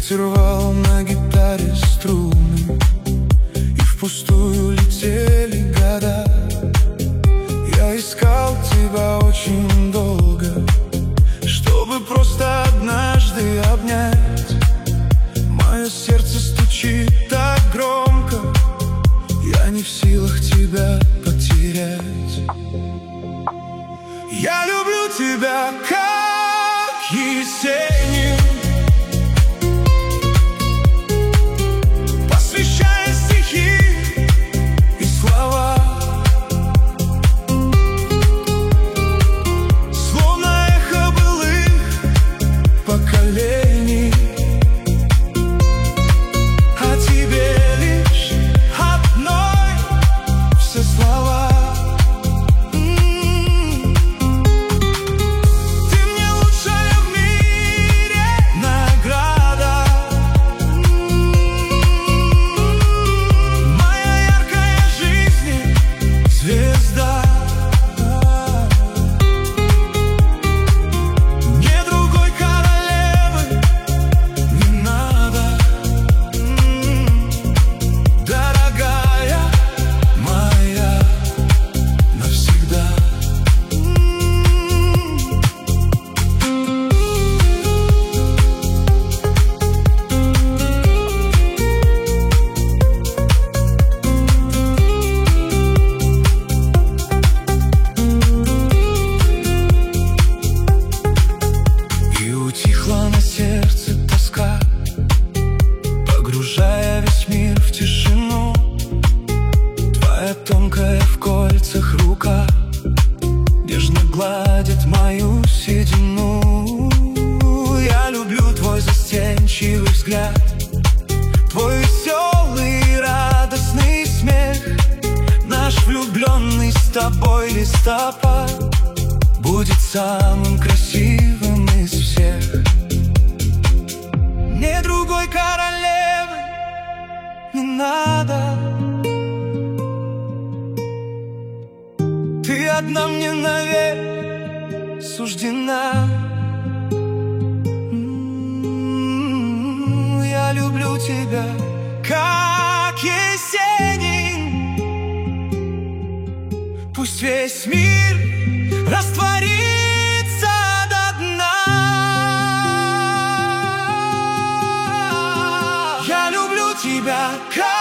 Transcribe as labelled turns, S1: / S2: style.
S1: Ветер рвал на гитаре струны, и впустую летели года. Я искал тебя очень долго, чтобы просто однажды обнять. Мое сердце стучит так громко, я не в силах тебя потерять. Я люблю тебя, как Есенин, посвящая стихи и слова, словно эхо былых поколений. А тебе лишь одной все слова. Утихла на сердце тоска, погружая весь мир в тишину. Твоя тонкая в кольцах рука нежно гладит мою седину. Я люблю твой застенчивый взгляд, твой веселый и радостный смех. Наш влюбленный с тобой листопад будет самым красивым из всех. Мне другой королевы не надо, ты одна мне навек суждена. Я люблю тебя, как Есенин. Пусть весь мир растворится до дна. Я люблю тебя, как